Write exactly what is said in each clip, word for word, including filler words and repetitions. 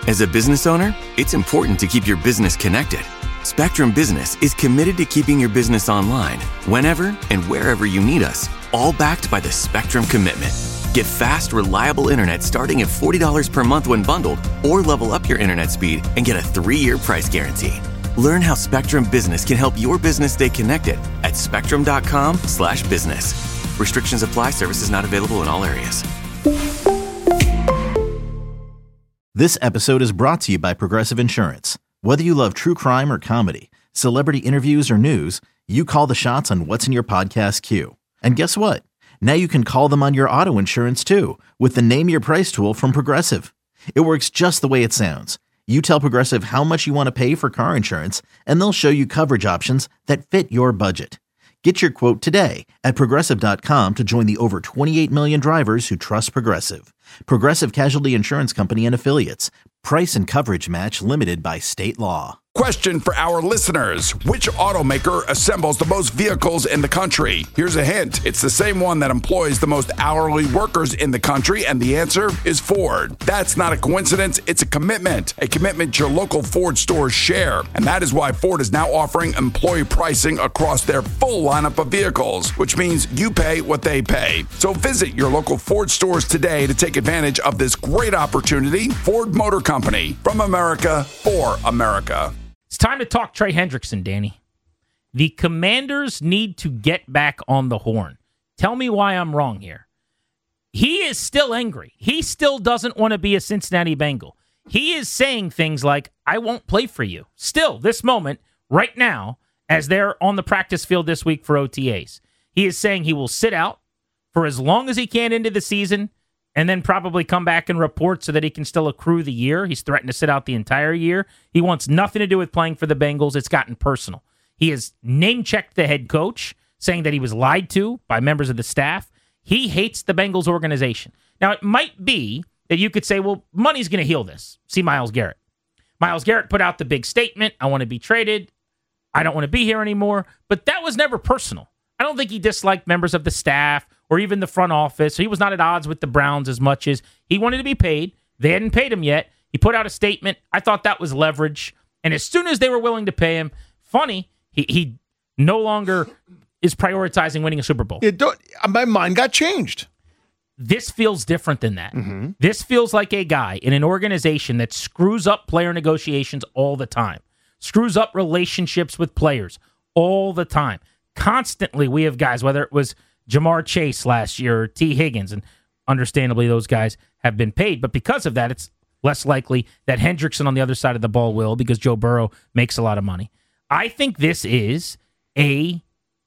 As a business owner, it's important to keep your business connected. Spectrum Business is committed to keeping your business online whenever and wherever you need us, all backed by the Spectrum Commitment. Get fast, reliable internet starting at forty dollars per month when bundled, or level up your internet speed and get a three-year price guarantee. Learn how Spectrum Business can help your business stay connected at spectrum.com slash business. Restrictions apply. Services not available in all areas. This episode is brought to you by Progressive Insurance. Whether you love true crime or comedy, celebrity interviews or news, you call the shots on what's in your podcast queue. And guess what? Now you can call them on your auto insurance too with the Name Your Price tool from Progressive. It works just the way it sounds. You tell Progressive how much you want to pay for car insurance, and they'll show you coverage options that fit your budget. Get your quote today at Progressive dot com to join the over twenty-eight million drivers who trust Progressive. Progressive Casualty Insurance Company and Affiliates. Price and coverage match limited by state law. Question for our listeners. Which automaker assembles the most vehicles in the country? Here's a hint. It's the same one that employs the most hourly workers in the country, and the answer is Ford. That's not a coincidence. It's a commitment. A commitment your local Ford stores share. And that is why Ford is now offering employee pricing across their full lineup of vehicles, which means you pay what they pay. So visit your local Ford stores today to take advantage of this great opportunity. Ford Motor Company, from America, for America. It's time to talk Trey Hendrickson, Danny. The Commanders need to get back on the horn. Tell me why I'm wrong here. He is still angry. He still doesn't want to be a Cincinnati Bengal. He is saying things like, I won't play for you. Still, this moment, right now, as they're on the practice field this week for O T As. He is saying he will sit out for as long as he can into the season and then probably come back and report so that he can still accrue the year. He's threatened to sit out the entire year. He wants nothing to do with playing for the Bengals. It's gotten personal. He has name-checked the head coach, saying that he was lied to by members of the staff. He hates the Bengals organization. Now, it might be that you could say, well, money's going to heal this. See Myles Garrett. Myles Garrett put out the big statement, I want to be traded. I don't want to be here anymore. But that was never personal. I don't think he disliked members of the staff or even the front office. He was not at odds with the Browns as much as he wanted to be paid. They hadn't paid him yet. He put out a statement. I thought that was leverage. And as soon as they were willing to pay him, funny, he, he no longer is prioritizing winning a Super Bowl. It don't, my mind got changed. This feels different than that. Mm-hmm. This feels like a guy in an organization that screws up player negotiations all the time, screws up relationships with players all the time. Constantly, we have guys, whether it was Jamar Chase last year or T. Higgins, and understandably, those guys have been paid. But because of that, it's less likely that Hendrickson on the other side of the ball will, because Joe Burrow makes a lot of money. I think this is a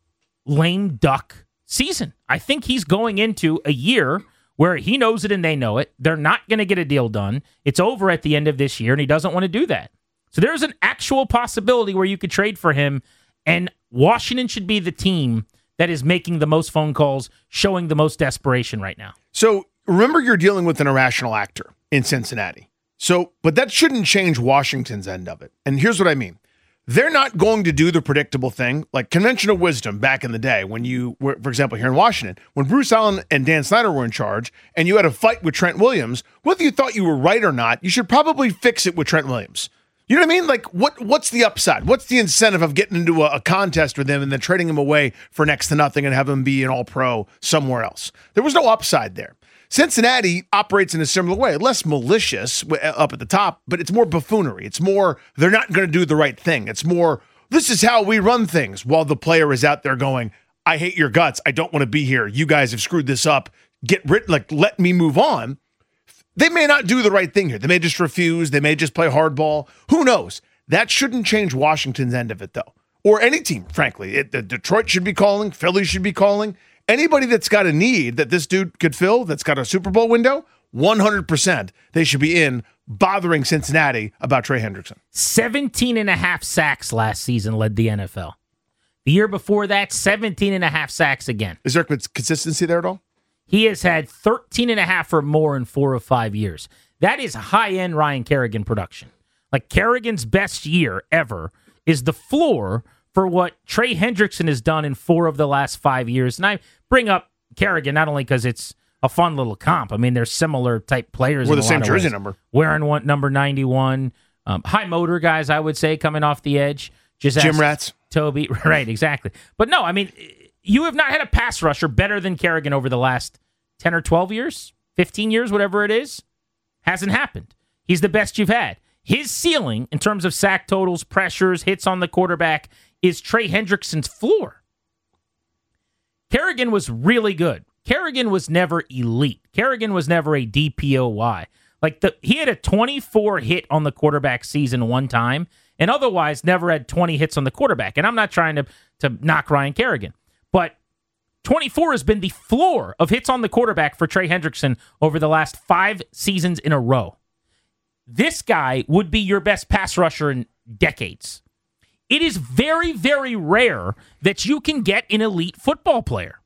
lame duck season. I think he's going into a year where he knows it and they know it. They're not going to get a deal done. It's over at the end of this year, and he doesn't want to do that. So there's an actual possibility where you could trade for him, and Washington should be the team that is making the most phone calls, showing the most desperation right now. So remember, you're dealing with an irrational actor in Cincinnati. So, but that shouldn't change Washington's end of it. And here's what I mean. They're not going to do the predictable thing, like conventional wisdom back in the day when you were, for example, here in Washington, when Bruce Allen and Dan Snyder were in charge and you had a fight with Trent Williams, whether you thought you were right or not, you should probably fix it with Trent Williams. You know what I mean? Like, what? What's the upside? What's the incentive of getting into a, a contest with him and then trading him away for next to nothing and have him be an all-pro somewhere else? There was no upside there. Cincinnati operates in a similar way, less malicious up at the top, but it's more buffoonery. It's more, they're not going to do the right thing. It's more, this is how we run things, while the player is out there going, I hate your guts. I don't want to be here. You guys have screwed this up. Get rid, like, let me move on. They may not do the right thing here. They may just refuse. They may just play hardball. Who knows? That shouldn't change Washington's end of it, though. Or any team, frankly. It, the Detroit should be calling. Philly should be calling. Anybody that's got a need that this dude could fill, that's got a Super Bowl window, one hundred percent they should be in bothering Cincinnati about Trey Hendrickson. seventeen and a half sacks last season led the N F L. The year before that, seventeen and a half sacks again. Is there consistency there at all? He has had thirteen and a half or more in four of five years. That is high-end Ryan Kerrigan production. Like, Kerrigan's best year ever is the floor for what Trey Hendrickson has done in four of the last five years. And I bring up Kerrigan not only because it's a fun little comp. I mean, they're similar type players. We're in the a same lot of jersey ways. number. Wearing one number ninety-one. Um, high motor guys, I would say, coming off the edge. Just Gym rats. Toby, right, exactly. But no, I mean, you have not had a pass rusher better than Kerrigan over the last ten or twelve years, fifteen years, whatever it is. Hasn't happened. He's the best you've had. His ceiling, in terms of sack totals, pressures, hits on the quarterback, is Trey Hendrickson's floor. Kerrigan was really good. Kerrigan was never elite. Kerrigan was never a D P O Y. Like the, he had a twenty-four hit on the quarterback season one time, and otherwise never had twenty hits on the quarterback. And I'm not trying to, to knock Ryan Kerrigan, but twenty-four has been the floor of hits on the quarterback for Trey Hendrickson over the last five seasons in a row. This guy would be your best pass rusher in decades. It is very, very rare that you can get an elite football player.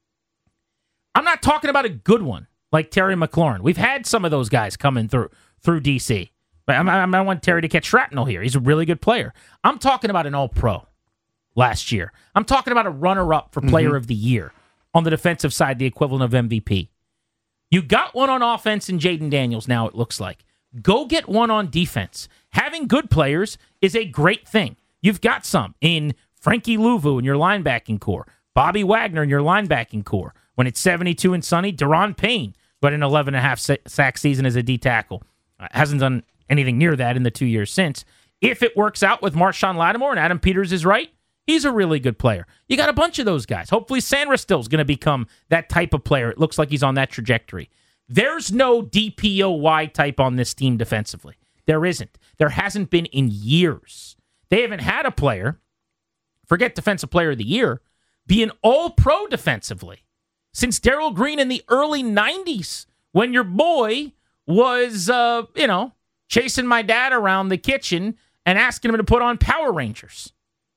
I'm not talking about a good one like Terry McLaurin. We've had some of those guys coming through through D C. But I'm, I'm, I want Terry to catch shrapnel here. He's a really good player. I'm talking about an all-pro last year. I'm talking about a runner-up for player mm-hmm. of the year on the defensive side, the equivalent of M V P. You got one on offense in Jaden Daniels now, it looks like. Go get one on defense. Having good players is a great thing. You've got some in Frankie Louvu in your linebacking core, Bobby Wagner in your linebacking core. When it's seventy-two and sunny, Daron Payne, who had an eleven and a half sack season as a D tackle. Uh, hasn't done anything near that in the two years since. If it works out with Marshawn Lattimore and Adam Peters is right, he's a really good player. You got a bunch of those guys. Hopefully Sandra Still's going to become that type of player. It looks like he's on that trajectory. There's no D P O Y type on this team defensively. There isn't. There hasn't been in years. They haven't had a player, forget Defensive Player of the Year, be an all-pro defensively since Darrell Green in the early nineties when your boy was, uh, you know, chasing my dad around the kitchen and asking him to put on Power Rangers.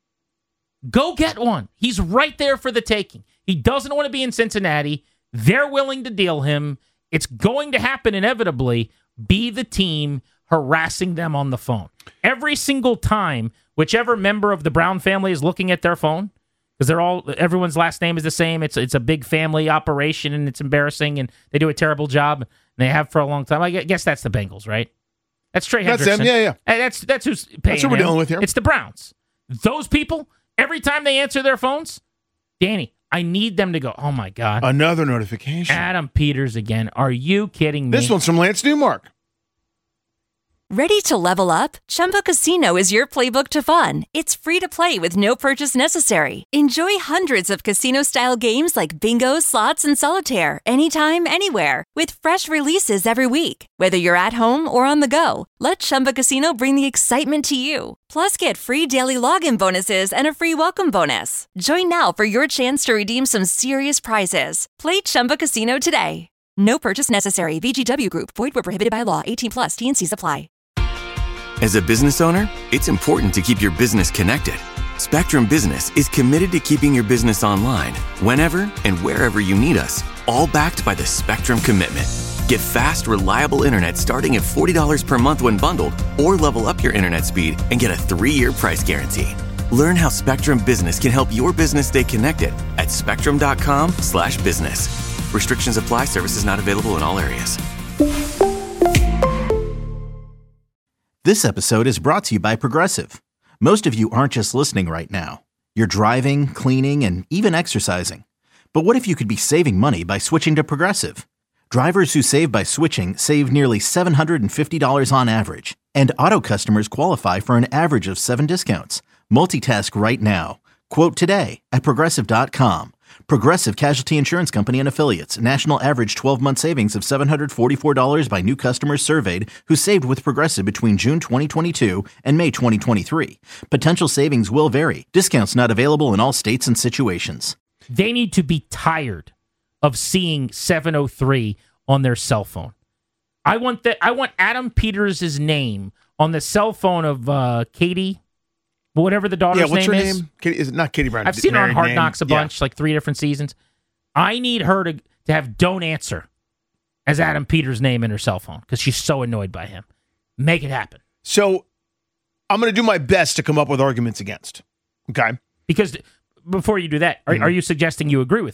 Go get one. He's right there for the taking. He doesn't want to be in Cincinnati. They're willing to deal him. It's going to happen inevitably. Be the team harassing them on the phone. Every single time, whichever member of the Brown family is looking at their phone, because they're all, everyone's last name is the same. It's it's a big family operation, and it's embarrassing, and they do a terrible job. And they have for a long time. I guess that's the Bengals, right? That's Trey Hendrickson. That's them, yeah, yeah. And that's that's who's paying That's what we're him. dealing with here. It's the Browns. Those people, every time they answer their phones, Danny, I need them to go, oh my God. Another notification. Adam Peters again. Are you kidding me? This one's from Lance Newmark. Ready to level up? Chumba Casino is your playbook to fun. It's free to play with no purchase necessary. Enjoy hundreds of casino-style games like bingo, slots, and solitaire anytime, anywhere with fresh releases every week. Whether you're at home or on the go, let Chumba Casino bring the excitement to you. Plus, get free daily login bonuses and a free welcome bonus. Join now for your chance to redeem some serious prizes. Play Chumba Casino today. No purchase necessary. V G W Group. Void where prohibited by law. eighteen plus. T and C's apply. As a business owner, it's important to keep your business connected. Spectrum Business is committed to keeping your business online whenever and wherever you need us, all backed by the Spectrum Commitment. Get fast, reliable internet starting at forty dollars per month when bundled, or level up your internet speed and get a three-year price guarantee. Learn how Spectrum Business can help your business stay connected at spectrum.com slash business. Restrictions apply. Services not available in all areas. This episode is brought to you by Progressive. Most of you aren't just listening right now. You're driving, cleaning, and even exercising. But what if you could be saving money by switching to Progressive? Drivers who save by switching save nearly seven hundred fifty dollars on average. And auto customers qualify for an average of seven discounts. Multitask right now. Quote today at Progressive dot com. Progressive Casualty Insurance Company and Affiliates. National average twelve-month savings of seven hundred forty-four dollars by new customers surveyed who saved with Progressive between June twenty twenty-two and May twenty twenty-three. Potential savings will vary. Discounts not available in all states and situations. They need to be tired of seeing seven oh three on their cell phone. I want that. I want Adam Peters' name on the cell phone of uh, Katie, whatever the daughter's yeah, what's name her is. name? Katie, is it not Katie Brown? I've seen her on Hard name. Knocks a bunch, yeah. like three different seasons. I need her to, to have don't answer as Adam Peters' name in her cell phone because she's so annoyed by him. Make it happen. So I'm going to do my best to come up with arguments against. Okay? Because before you do that, are, mm-hmm. are you suggesting you agree with me?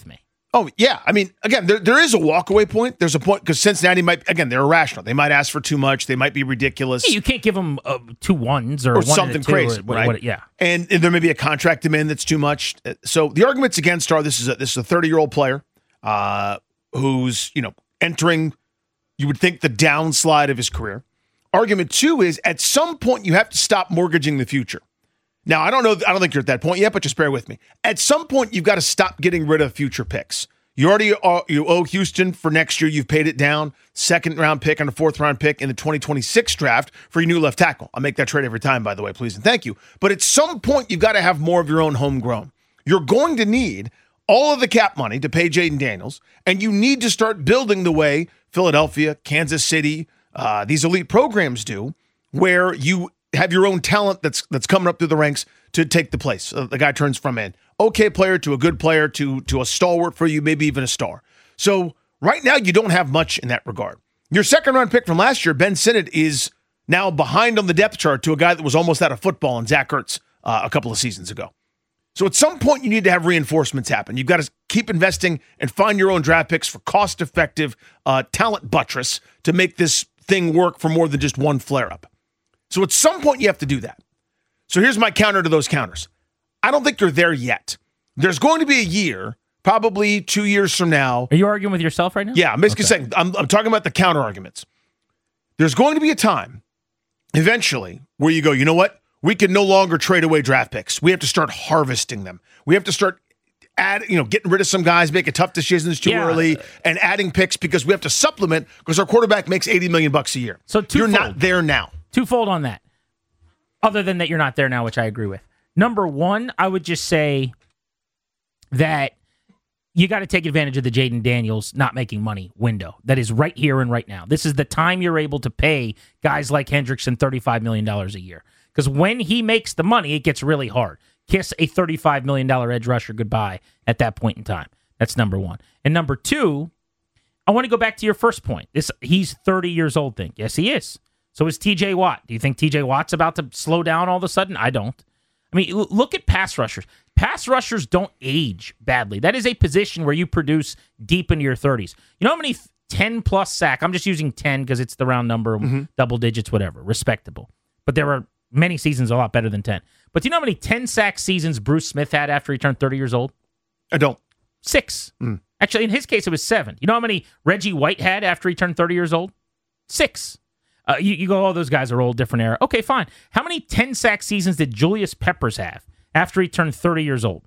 Oh, yeah. I mean, again, there, there is a walkaway point. There's a point because Cincinnati might, again, they're irrational. They might ask for too much. They might be ridiculous. Yeah, you can't give them uh, two ones or, or one something crazy, or, right? What, yeah. And, and there may be a contract demand that's too much. So the arguments against are this is a, this is a thirty-year-old player uh, who's, you know, entering, you would think, the downslide of his career. Argument two is at some point you have to stop mortgaging the future. Now, I don't know. I don't think you're at that point yet, but just bear with me. At some point, you've got to stop getting rid of future picks. You already owe, you owe Houston for next year. You've paid it down. Second round pick and a fourth round pick in the twenty twenty-six draft for your new left tackle. I'll make that trade every time, by the way, please and thank you. But at some point, you've got to have more of your own homegrown. You're going to need all of the cap money to pay Jaden Daniels, and you need to start building the way Philadelphia, Kansas City, uh, these elite programs do, where you have your own talent that's that's coming up through the ranks to take the place. Uh, the guy turns from an okay player to a good player to, to a stalwart for you, maybe even a star. So right now you don't have much in that regard. Your second round pick from last year, Ben Sinnott, is now behind on the depth chart to a guy that was almost out of football in Zach Ertz uh, a couple of seasons ago. So at some point you need to have reinforcements happen. You've got to keep investing and find your own draft picks for cost-effective uh, talent buttress to make this thing work for more than just one flare-up. So at some point, you have to do that. So here's my counter to those counters. I don't think you're there yet. There's going to be a year, probably two years from now. Are you arguing with yourself right now? Yeah, I'm basically okay. saying, I'm, I'm talking about the counter arguments. There's going to be a time, eventually, where you go, you know what? We can no longer trade away draft picks. We have to start harvesting them. We have to start add, you know, getting rid of some guys, making tough decisions too yeah. early, and adding picks because we have to supplement because our quarterback makes eighty million bucks a year. So twofold. You're not there now. Twofold on that. Other than that, you're not there now, which I agree with. Number one, I would just say that you got to take advantage of the Jaden Daniels not making money window that is right here and right now. This is the time you're able to pay guys like Hendrickson thirty-five million dollars a year. Because when he makes the money, it gets really hard. Kiss a thirty-five million dollars edge rusher goodbye at that point in time. That's number one. And number two, I want to go back to your first point. This he's thirty years old thing. Yes, he is. So is T J Watt. Do you think T J Watt's about to slow down all of a sudden? I don't. I mean, look at pass rushers. Pass rushers don't age badly. That is a position where you produce deep into your thirties. You know how many ten-plus sack? I'm just using ten because it's the round number, mm-hmm. double digits, whatever. Respectable. But there were many seasons a lot better than ten. But do you know how many ten-sack seasons Bruce Smith had after he turned thirty years old? I don't. Six. Mm. Actually, in his case, it was seven. You know how many Reggie White had after he turned thirty years old? Six. Uh, you, you go, oh, those guys are old, different era. Okay, fine. How many ten-sack seasons did Julius Peppers have after he turned thirty years old?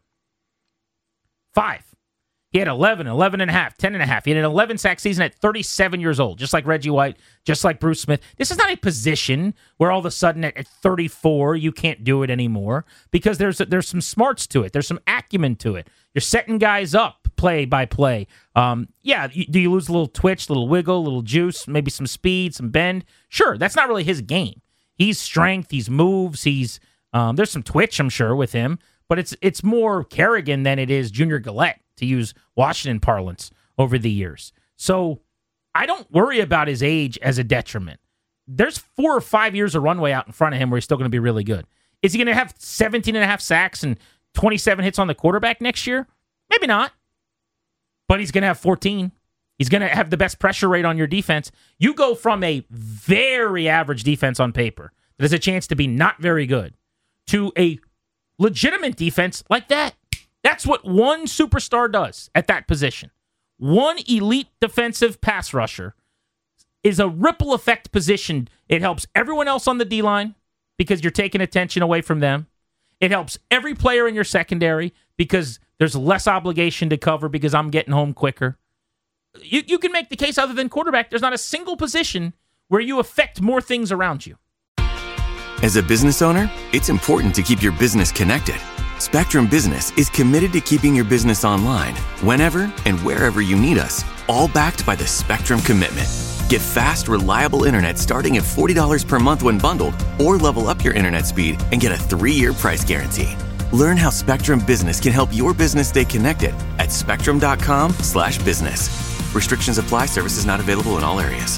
Five. He had eleven, eleven and a half, ten and a half. He had an eleven-sack season at thirty-seven years old, just like Reggie White, just like Bruce Smith. This is not a position where all of a sudden at, at thirty-four you can't do it anymore because there's there's some smarts to it. There's some acumen to it. You're setting guys up play by play. Um, yeah, you, do you lose a little twitch, a little wiggle, a little juice, maybe some speed, some bend? Sure, that's not really his game. He's strength, he's moves, he's um, there's some twitch, I'm sure, with him, but it's it's more Kerrigan than it is Junior Gillette, to use Washington parlance, over the years. So I don't worry about his age as a detriment. There's four or five years of runway out in front of him where he's still going to be really good. Is he going to have seventeen and a half sacks and twenty-seven hits on the quarterback next year? Maybe not. But he's going to have fourteen. He's going to have the best pressure rate on your defense. You go from a very average defense on paper that has a chance to be not very good to a legitimate defense like that. That's what one superstar does at that position. One elite defensive pass rusher is a ripple effect position. It helps everyone else on the D-line because you're taking attention away from them. It helps every player in your secondary because there's less obligation to cover because I'm getting home quicker. You, you can make the case other than quarterback. There's not a single position where you affect more things around you. As a business owner, it's important to keep your business connected. Spectrum Business is committed to keeping your business online whenever and wherever you need us, all backed by the Spectrum Commitment. Get fast, reliable internet starting at forty dollars per month when bundled, or level up your internet speed and get a three-year price guarantee. Learn how Spectrum Business can help your business stay connected at spectrum.com slash business. Restrictions apply. Services not available in all areas.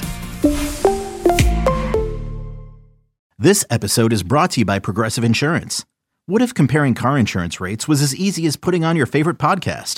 This episode is brought to you by Progressive Insurance. What if comparing car insurance rates was as easy as putting on your favorite podcast?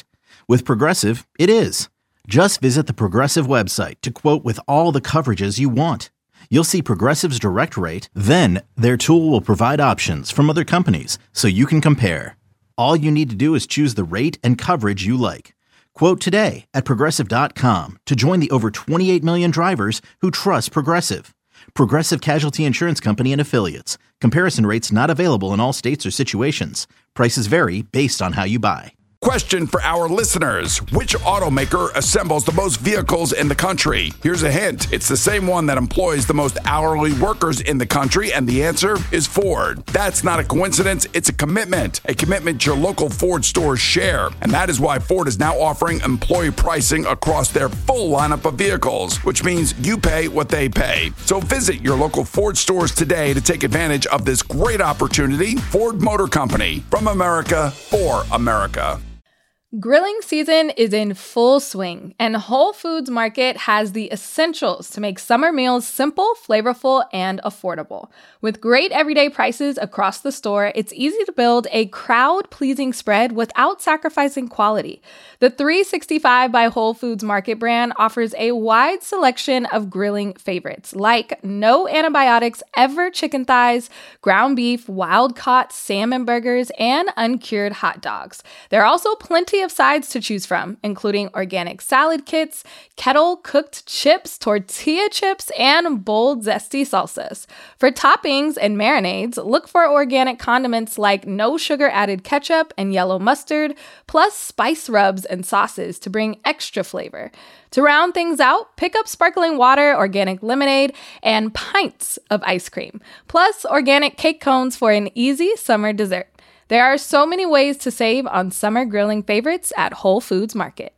With Progressive, it is. Just visit the Progressive website to quote with all the coverages you want. You'll see Progressive's direct rate, then their tool will provide options from other companies so you can compare. All you need to do is choose the rate and coverage you like. Quote today at Progressive dot com to join the over twenty-eight million drivers who trust Progressive. Progressive Casualty Insurance Company and Affiliates. Comparison rates not available in all states or situations. Prices vary based on how you buy. Question for our listeners. Which automaker assembles the most vehicles in the country? Here's a hint. It's the same one that employs the most hourly workers in the country, and the answer is Ford. That's not a coincidence. It's a commitment. A commitment your local Ford stores share. And that is why Ford is now offering employee pricing across their full lineup of vehicles, which means you pay what they pay. So visit your local Ford stores today to take advantage of this great opportunity. Ford Motor Company, from America for America. Grilling season is in full swing, and Whole Foods Market has the essentials to make summer meals simple, flavorful, and affordable. With great everyday prices across the store, it's easy to build a crowd-pleasing spread without sacrificing quality. The three sixty-five by Whole Foods Market brand offers a wide selection of grilling favorites, like no antibiotics ever chicken thighs, ground beef, wild-caught salmon burgers, and uncured hot dogs. There are also plenty of sides to choose from, including organic salad kits, kettle-cooked chips, tortilla chips, and bold, zesty salsas. For toppings and marinades, look for organic condiments like no-sugar-added ketchup and yellow mustard, plus spice rubs and sauces to bring extra flavor. To round things out, pick up sparkling water, organic lemonade, and pints of ice cream, plus organic cake cones for an easy summer dessert. There are so many ways to save on summer grilling favorites at Whole Foods Market.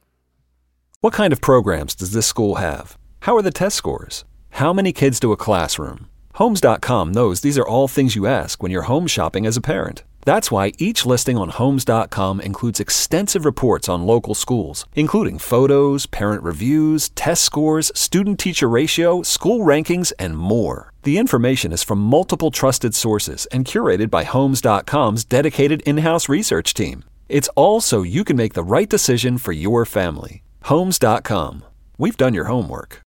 What kind of programs does this school have? How are the test scores? How many kids do a classroom? Homes dot com knows these are all things you ask when you're home shopping as a parent. That's why each listing on Homes dot com includes extensive reports on local schools, including photos, parent reviews, test scores, student-teacher ratio, school rankings, and more. The information is from multiple trusted sources and curated by Homes dot com's dedicated in-house research team. It's all so you can make the right decision for your family. Homes dot com. We've done your homework.